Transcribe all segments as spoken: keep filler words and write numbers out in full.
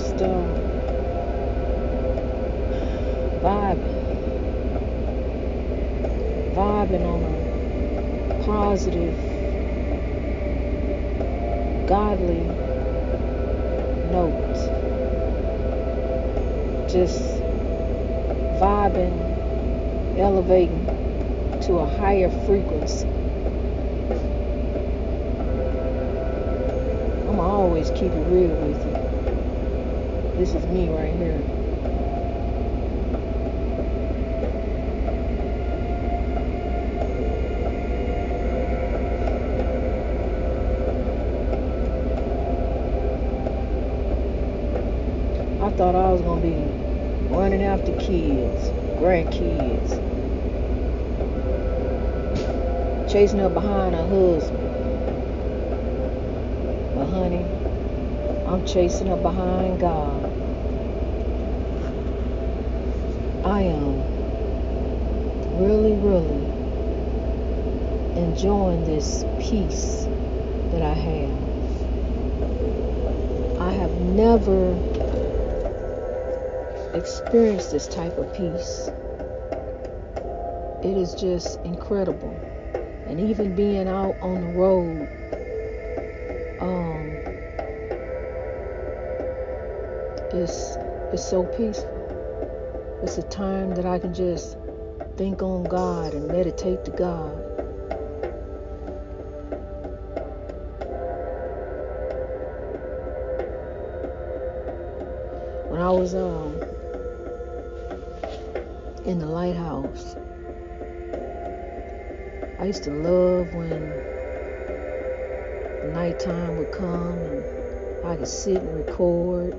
just uh, vibing, vibing on a positive, godly note. Just vibing, elevating to a higher frequency. I'm always keep it real with you. This is me right here. I thought I was gonna be running after kids, grandkids, chasing up behind a husband. But honey, I'm chasing up behind God. I am really, really enjoying this peace that I have. I have never experienced this type of peace. It is just incredible. And even being out on the road, um, it's, it's so peaceful. It's a time that I can just think on God and meditate to God. When I was um, in the lighthouse, I used to love when the nighttime would come and I could sit and record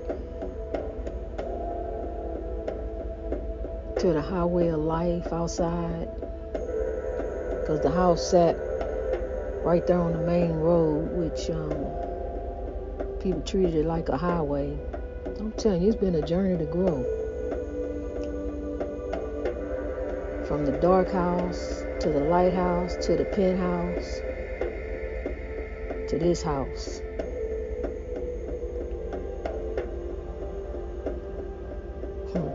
to the highway of life outside, because the house sat right there on the main road, which um, people treated it like a highway. I'm telling you, it's been a journey to grow. From the dark house to the lighthouse to the penthouse to this house. Hmm.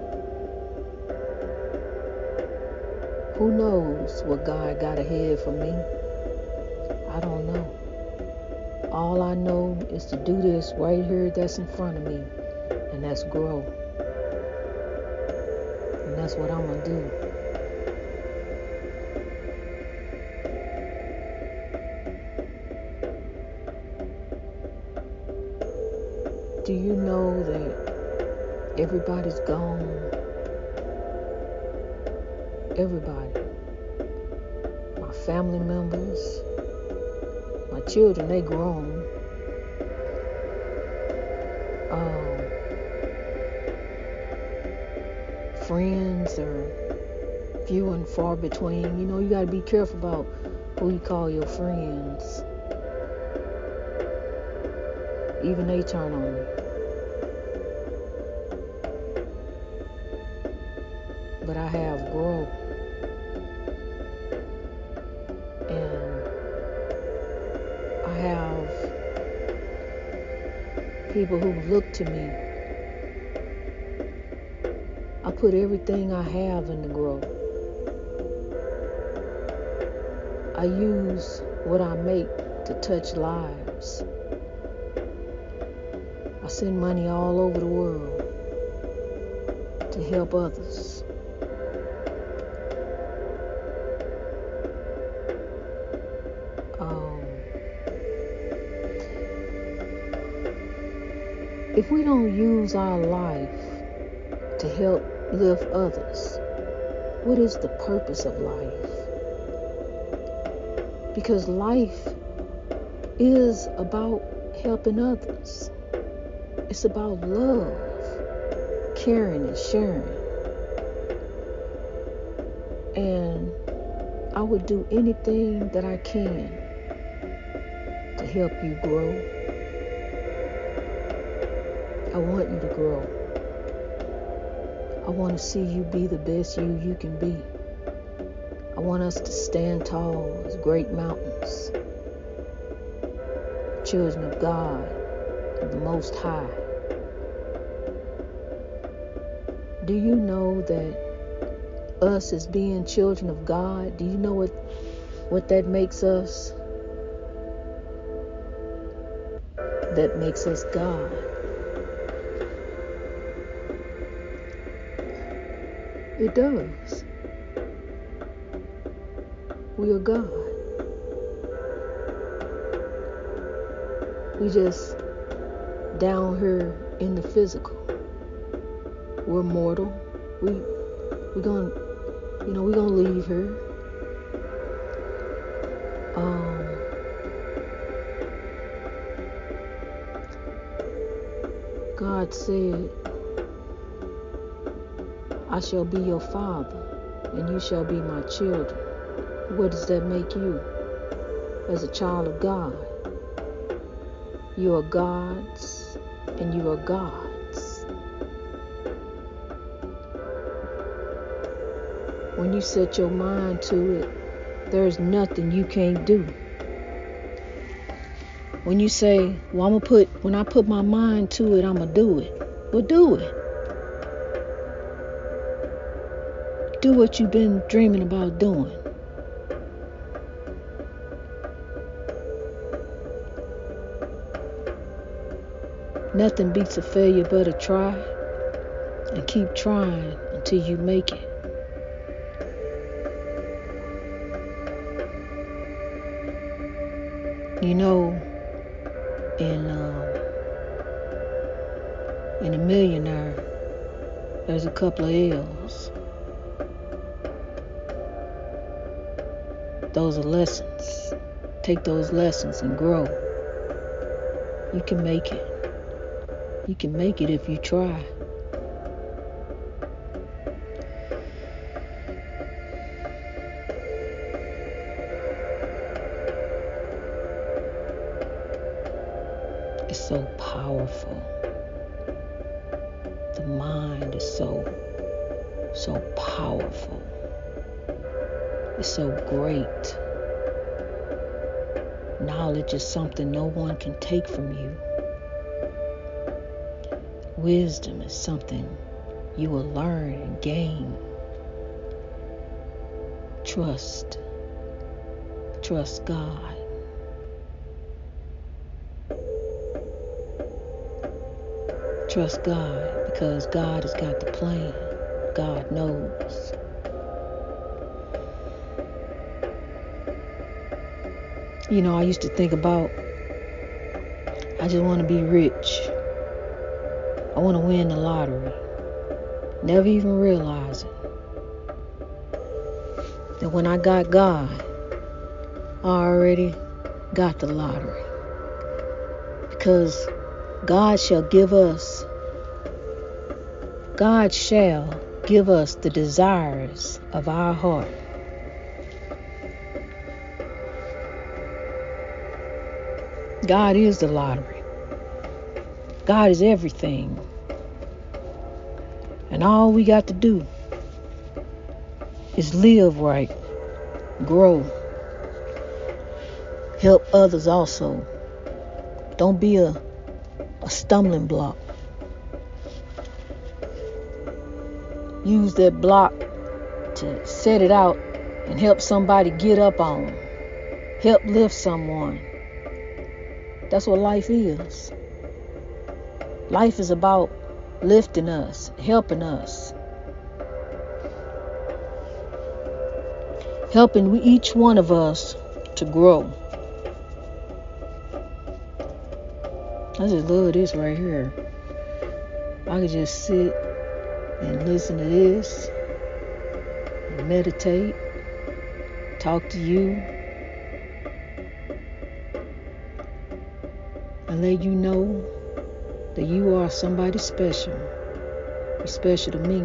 Who knows what God got ahead for me? I don't know. All I know is to do this right here that's in front of me, and that's grow. And that's what I'm gonna do. Do you know that everybody's gone? Everybody. My family members, my children, they grown. Um, friends are few and far between. You know, you gotta be careful about who you call your friends. Even they turn on you. But I have grown. And I have people who look to me. I put everything I have in the growth. I use what I make to touch lives. I send money all over the world to help others. Um, if we don't use our life to help lift others, what is the purpose of life? Because life is about helping others. It's about love, caring and sharing. And I would do anything that I can to help you grow. I want you to grow. I want to see you be the best you you can be. I want us to stand tall as great mountains, children of God, of the Most High. Do you know that us as being children of God, do you know what, what that makes us? That makes us God. It does. We are God. We just down here in the physical. We're mortal. We we're gonna, you know, we're gonna leave here. Um, God said, I shall be your father, and you shall be my children. What does that make you as a child of God? You are God's, and you are God's. When you set your mind to it, there's nothing you can't do. When you say, well, I'm gonna put, when I put my mind to it, I'm gonna do it. Well, do it. Do what you've been dreaming about doing. Nothing beats a failure but a try, and keep trying until you make it. You know, in um, in A Millionaire, there's a couple of L's. Those are lessons. Take those lessons and grow. You can make it. You can make it if you try. It's so powerful. The mind is so, so powerful. It's so great. Knowledge is something no one can take from you. Wisdom is something you will learn and gain. Trust. Trust God. Trust God, because God has got the plan. God knows. You know, I used to think about, I just want to be rich. I want to win the lottery. Never even realize it. That when I got God, I already got the lottery. Because God shall give us, God shall give us the desires of our heart. God is the lottery. God is everything. And all we got to do is live right, grow, help others also. Don't be a, a stumbling block. Use that block to set it out and help somebody get up on. Help lift someone. That's what life is. Life is about lifting us, helping us. Helping each one of us to grow. I just love this right here. I could just sit and listen to this, and meditate, talk to you, and let you know that you are somebody special. You're special to me.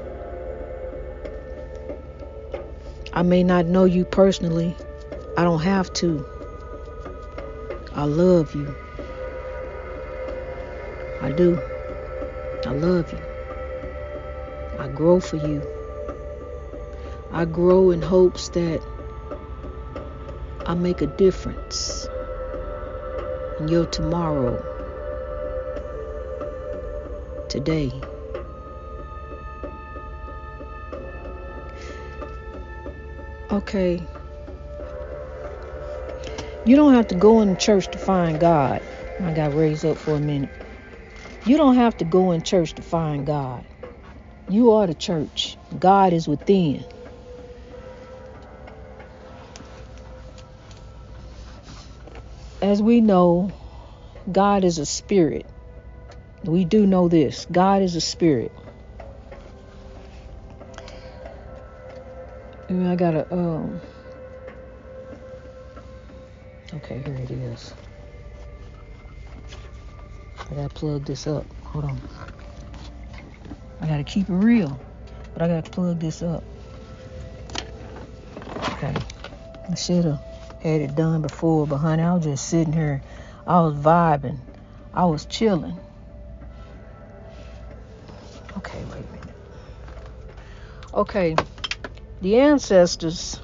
I may not know you personally. I don't have to. I love you. I do. I love you. I grow for you. I grow in hopes that I make a difference in your tomorrow, today. Okay. You don't have to go in church to find God. I got raised up for a minute. You don't have to go in church to find God. You are the church. God is within. As we know, God is a spirit. We do know this. God is a spirit. And I gotta, um, okay, here it is. I gotta plug this up. Hold on. I gotta keep it real, but I gotta plug this up. Okay. I should have had it done before, but honey, I was just sitting here. I was vibing. I was chilling. Okay, wait a minute. Okay, the ancestors,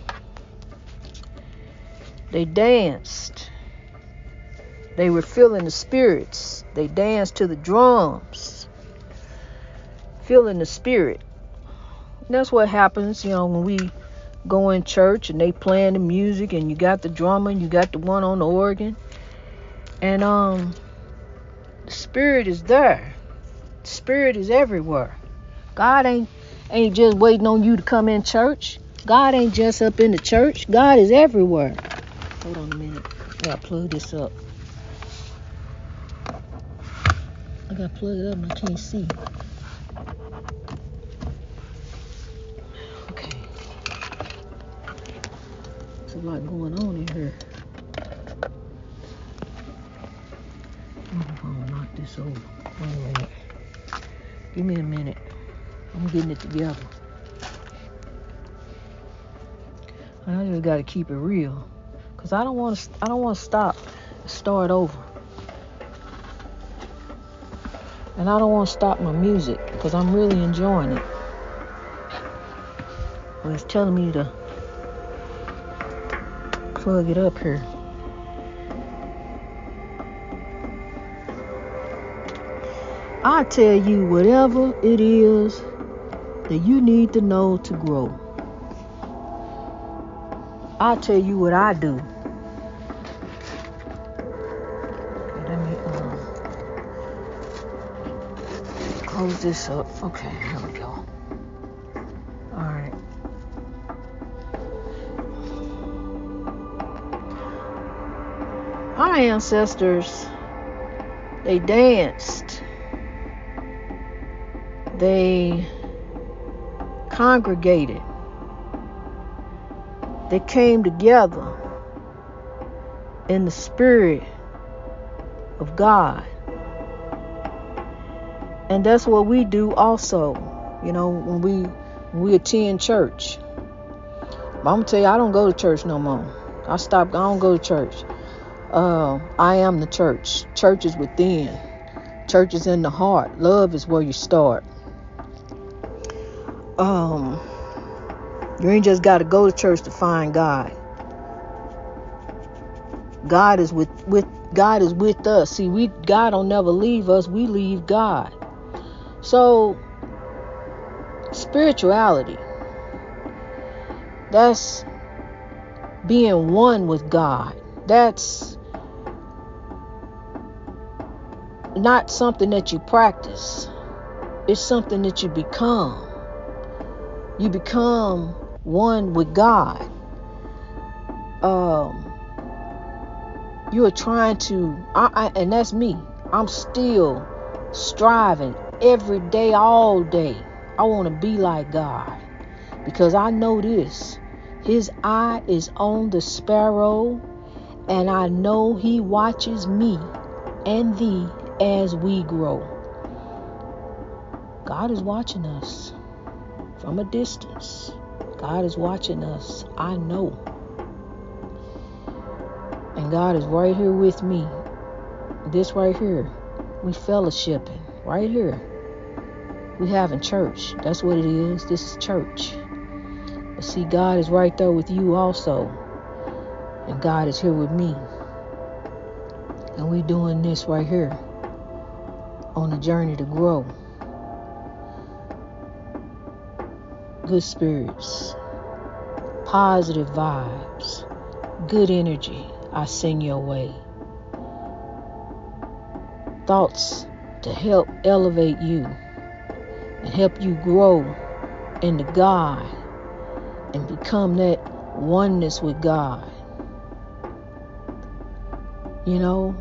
they danced. They were feeling the spirits. They danced to the drums, feeling the spirit. And that's what happens, you know, when we go in church and they playing the music and you got the drummer and you got the one on the organ. And um, the spirit is there. The spirit is everywhere. God ain't ain't just waiting on you to come in church. God ain't just up in the church. God is everywhere. Hold on a minute. I gotta plug this up. I gotta plug it up and I can't see. Okay. There's a lot going on in here. I'm gonna knock this over. Wait a minute. Give me a minute. I'm getting it together. I just gotta keep it real, cause I don't want to. I don't want to stop and start over, and I don't want to stop my music, cause I'm really enjoying it. But it's telling me to plug it up here. I tell you whatever it is that you need to know to grow. I'll tell you what I do. Okay, let me um, close this up. Okay, here we go. Alright. Our ancestors, they danced. They congregated. They came together in the spirit of God. And that's what we do also, you know, when we when we attend church. But I'm gonna tell you, I don't go to church no more. I stopped. I don't go to church. Uh, I am the church. Church is within. Church is in the heart. Love is where you start. Um, you ain't just got to go to church to find God. God is with with God is with us. See, we God don't never leave us. We leave God. So, spirituality, that's being one with God. That's not something that you practice. It's something that you become. You become one with God. Um, you are trying to, I, I, and that's me. I'm still striving every day, all day. I want to be like God, because I know this. His eye is on the sparrow, and I know he watches me and thee as we grow. God is watching us from a distance. God is watching us. I know. And God is right here with me. This right here. We fellowshipping. Right here. We having church. That's what it is. This is church. But see, God is right there with you also. And God is here with me. And we doing this right here. On a journey to grow. Good spirits. positive vibes, good energy I send your way. Thoughts to help elevate you and help you grow into God and become that oneness with God. You know,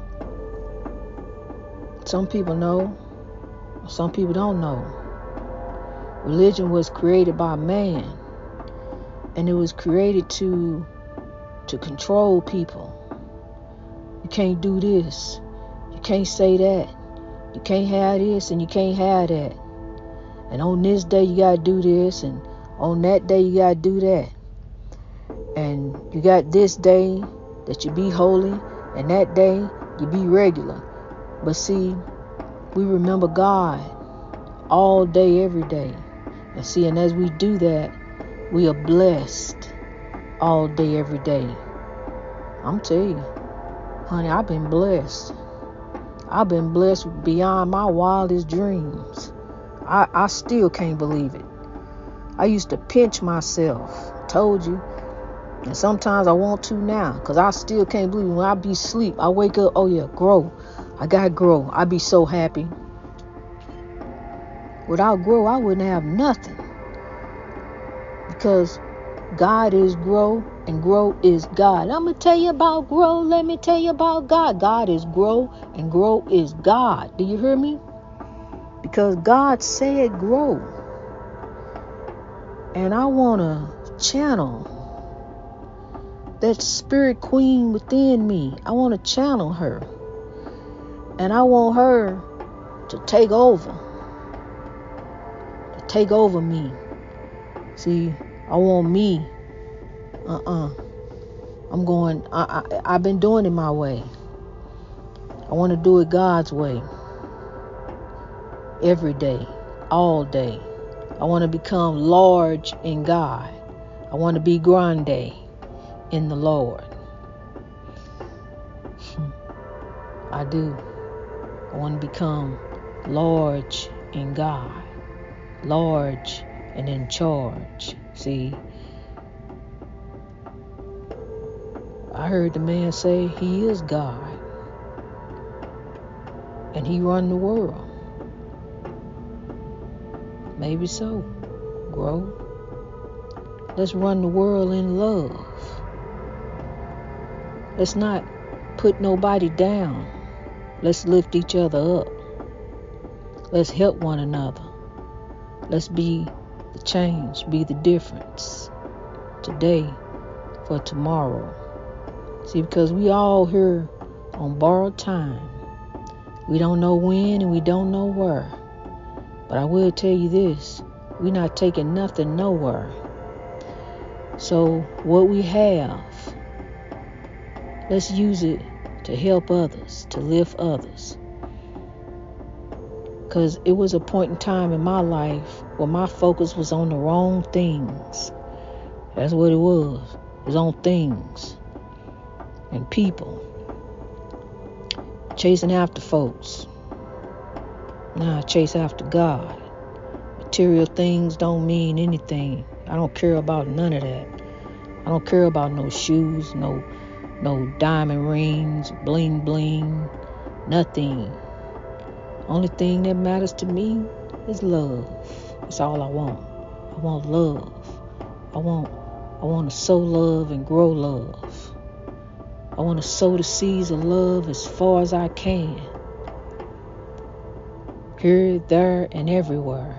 some people know, some people don't know. Religion was created by man, and it was created to to control people. You can't do this, you can't say that, you can't have this and you can't have that. And on this day you gotta do this, and on that day you gotta do that. And you got this day that you be holy, and that day you be regular. But see, we remember God all day, every day. And see, and as we do that, we are blessed all day, every day. I'm telling you, honey, I've been blessed. I've been blessed beyond my wildest dreams. I, I still can't believe it. I used to pinch myself, told you. And sometimes I want to now, because I still can't believe it. When I be asleep, I wake up, oh yeah, grow. I gotta grow. I be so happy. Without grow, I wouldn't have nothing. Because God is grow, and grow is God. I'm going to tell you about grow. Let me tell you about God. God is grow, and grow is God. Do you hear me? Because God said grow. And I want to channel that spirit queen within me. I want to channel her. And I want her to take over. To take over me. See, I want me. Uh-uh. I'm going, I, I, I've been doing it my way. I want to do it God's way. Every day. All day. I want to become large in God. I want to be grande in the Lord. I do. I want to become large in God. Large and in charge. See, I heard the man say he is God. And he run the world. Maybe so. Grow. Let's run the world in love. Let's not put nobody down. Let's lift each other up. Let's help one another. Let's be the change, be the difference today for tomorrow. See, because we all here on borrowed time. We don't know when and we don't know where. But I will tell you this, we're not taking nothing nowhere. So what we have, let's use it to help others, to lift others. Because it was a point in time in my life where my focus was on the wrong things. That's what it was. It was on things and people. Chasing after folks. Now I chase after God. Material things don't mean anything. I don't care about none of that. I don't care about no shoes, no no diamond rings, bling bling, nothing. Only thing that matters to me is love. That's all I want. I want love. I want I want to sow love and grow love. I want to sow the seeds of love as far as I can. Here, there, and everywhere.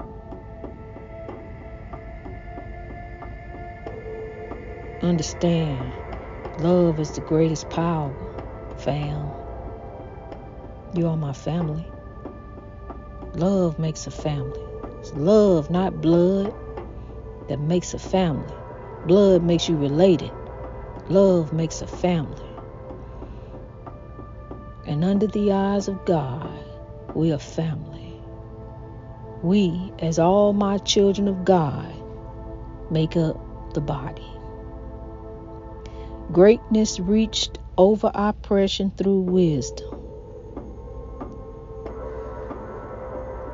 Understand, love is the greatest power, fam. You are my family. Love makes a family. It's love, not blood, that makes a family. Blood makes you related. Love makes a family. And under the eyes of God, we are family. We, as all my children of God, make up the body. Greatness reached over oppression through wisdom.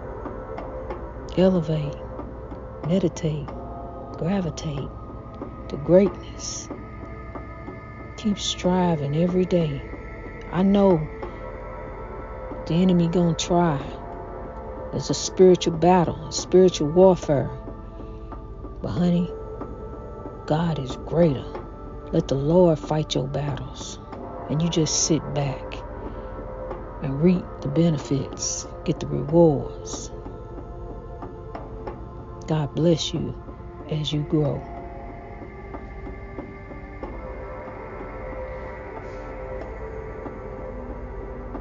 Elevate, meditate, gravitate to greatness. Keep striving every day. I know the enemy gonna try. It's a spiritual battle, spiritual warfare. But honey, God is greater. Let the Lord fight your battles. And you just sit back and reap the benefits, get the rewards. God bless you as you grow.